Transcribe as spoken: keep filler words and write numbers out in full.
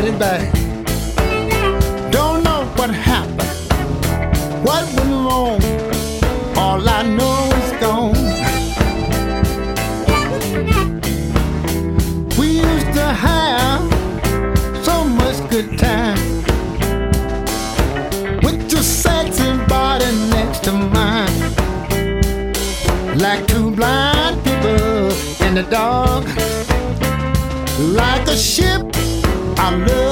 get it back. Don't know what happened, what went wrong. All I know is gone. We used to have so much good time with your sexy body next to mine, like two blind people in the dark, like a ship I love.